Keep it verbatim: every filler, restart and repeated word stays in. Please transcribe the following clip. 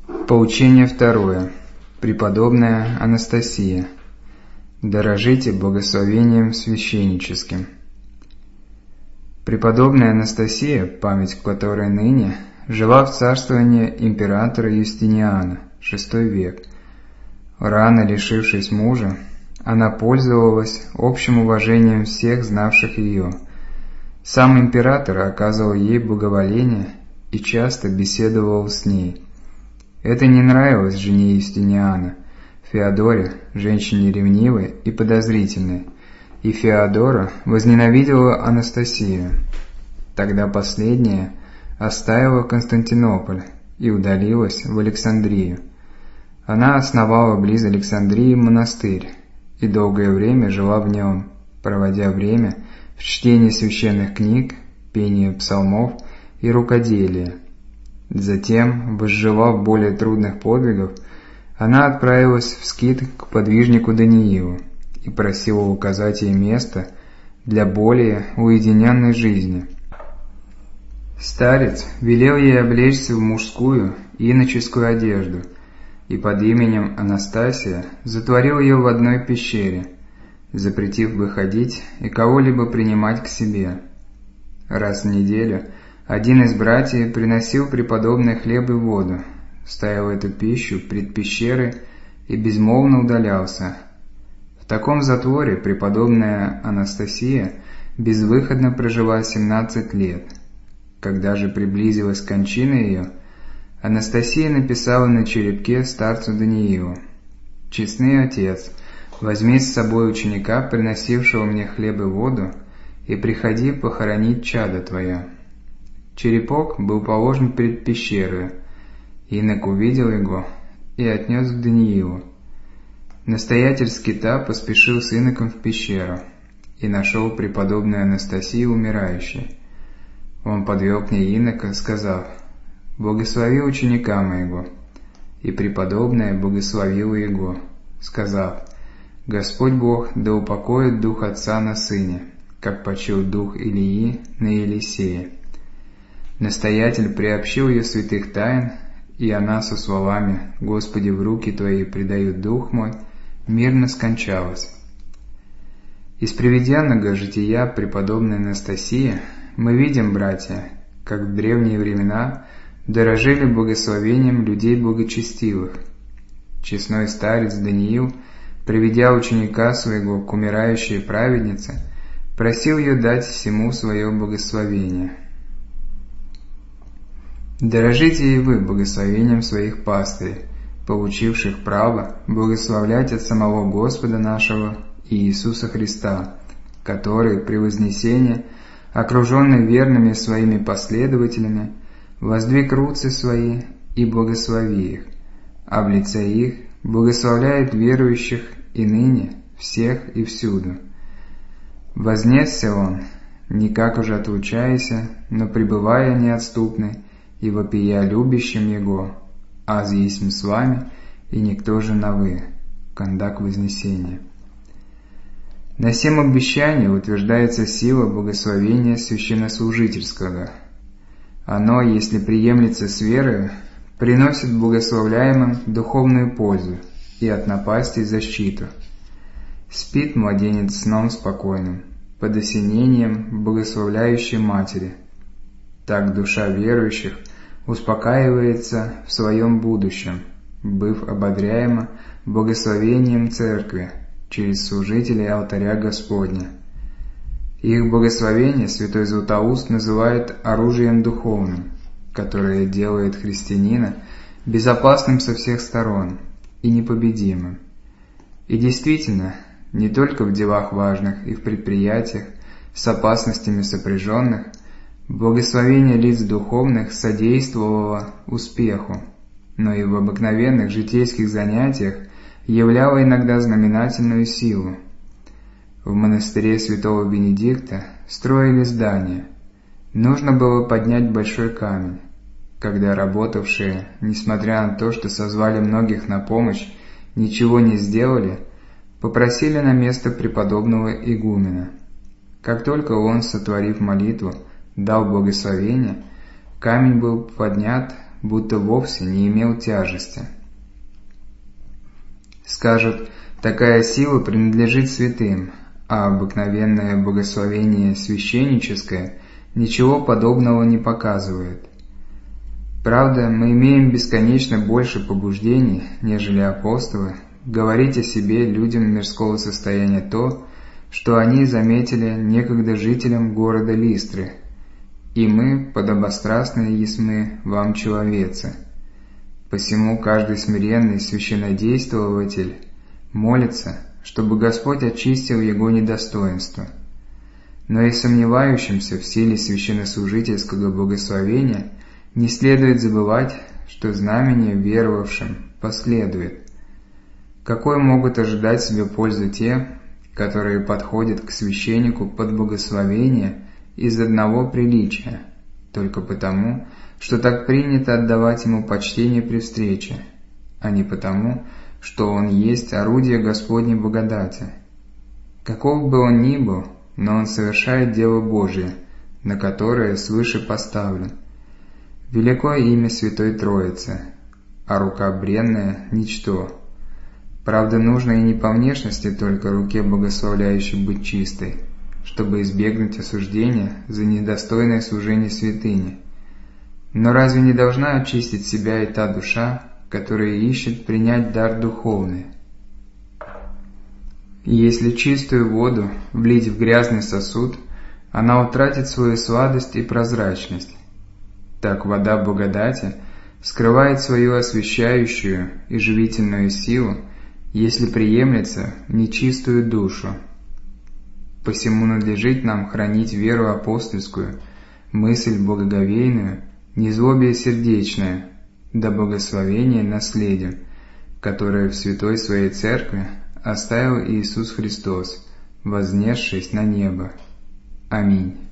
Поучение второе. Преподобная Анастасия. Дорожите благословением священническим. Преподобная Анастасия, память которой ныне, жила в царствовании императора Юстиниана, шестой век. Рано лишившись мужа, она пользовалась общим уважением всех знавших ее. Сам император оказывал ей благоволение и часто беседовал с ней. Это не нравилось жене Юстиниана, Феодоре, женщине ревнивой и подозрительной, и Феодора возненавидела Анастасию. Тогда последняя оставила Константинополь и удалилась в Александрию. Она основала близ Александрии монастырь и долгое время жила в нем, проводя время в чтении священных книг, пении псалмов и рукоделии. Затем, возжелав более трудных подвигов, она отправилась в скит к подвижнику Даниилу и просила указать ей место для более уединенной жизни. Старец велел ей облечься в мужскую и иноческую одежду и под именем Анастасия затворил ее в одной пещере, запретив выходить и кого-либо принимать к себе. Раз в неделю один из братьев приносил преподобной хлеб и воду, ставил эту пищу пред пещерой и безмолвно удалялся. В таком затворе преподобная Анастасия безвыходно прожила семнадцать лет. Когда же приблизилась кончина ее, Анастасия написала на черепке старцу Даниилу: «Честный отец, возьми с собой ученика, приносившего мне хлеб и воду, и приходи похоронить чадо твое». Черепок был положен перед пещерой. Инок увидел его и отнес к Даниилу. Настоятель скита поспешил с иноком в пещеру и нашел преподобную Анастасию умирающей. Он подвел к ней инока, сказав: «Благослови ученика моего». И преподобная благословила его, сказав: «Господь Бог да упокоит дух отца на сыне, как почил дух Илии на Елисея». Настоятель приобщил ее святых тайн, и она со словами «Господи, в руки Твои предаю дух мой» мирно скончалась. Из приведенного жития преподобной Анастасии мы видим, братья, как в древние времена дорожили благословением людей благочестивых. Честной старец Даниил, приведя ученика своего к умирающей праведнице, просил ее дать всему свое благословение. Дорожите и вы благословением своих пастырей, получивших право благословлять от самого Господа нашего и Иисуса Христа, который при вознесении, окруженный верными своими последователями, воздвиг руцы свои и благослови их, а в лице их благословляет верующих и ныне всех и всюду. Вознесся он, никак уже отлучаяся, но пребывая неотступный, и вопия любящим Его, аз есмь с вами, и никто же на вы. Кондак Вознесения. На сем обещании утверждается сила благословения священнослужительского. Оно, если приемлется с верою, приносит благословляемым духовную пользу и от напасти защиту. Спит младенец сном спокойным, под осенением благословляющей матери. Так душа верующих успокаивается в своем будущем, быв ободряема благословением Церкви через служителей алтаря Господня. Их благословение святой Златоуст называет оружием духовным, которое делает христианина безопасным со всех сторон и непобедимым. И действительно, не только в делах важных и в предприятиях, с опасностями сопряженных, благословение лиц духовных содействовало успеху, но и в обыкновенных житейских занятиях являло иногда знаменательную силу. В монастыре святого Бенедикта строили здание. Нужно было поднять большой камень. Когда работавшие, несмотря на то, что созвали многих на помощь, ничего не сделали, попросили на место преподобного игумена. Как только он, сотворив молитву, дал благословение, камень был поднят будто вовсе не имел тяжести. Скажут, такая сила принадлежит святым, а обыкновенное благословение священническое ничего подобного не показывает. Правда, мы имеем бесконечно больше побуждений, нежели апостолы, говорить о себе людям мирского состояния то, что они заметили некогда жителям города Листры, и мы, подобострастные есмы, вам человецы. Посему каждый смиренный священнодействователь молится, чтобы Господь очистил его недостоинство. Но и сомневающимся в силе священнослужительского благословения не следует забывать, что знамение веровавшим последует. Какой могут ожидать себе пользу те, которые подходят к священнику под благословение из одного приличия, только потому, что так принято отдавать ему почтение при встрече, а не потому, что он есть орудие Господней благодати? Каков бы он ни был, но он совершает дело Божие, на которое свыше поставлен. Великое имя Святой Троицы, а рука бренная – ничто. Правда, нужно и не по внешности только руке богословляющей быть чистой, чтобы избегнуть осуждения за недостойное служение святыне. Но разве не должна очистить себя и та душа, которая ищет принять дар духовный? Если чистую воду влить в грязный сосуд, она утратит свою сладость и прозрачность. Так вода благодати скрывает свою освящающую и живительную силу, если приемлется нечистую душу. Посему надлежит нам хранить веру апостольскую, мысль благоговейную, незлобие сердечное, да благословение наследием, которое в святой своей церкви оставил Иисус Христос, вознесшись на небо. Аминь.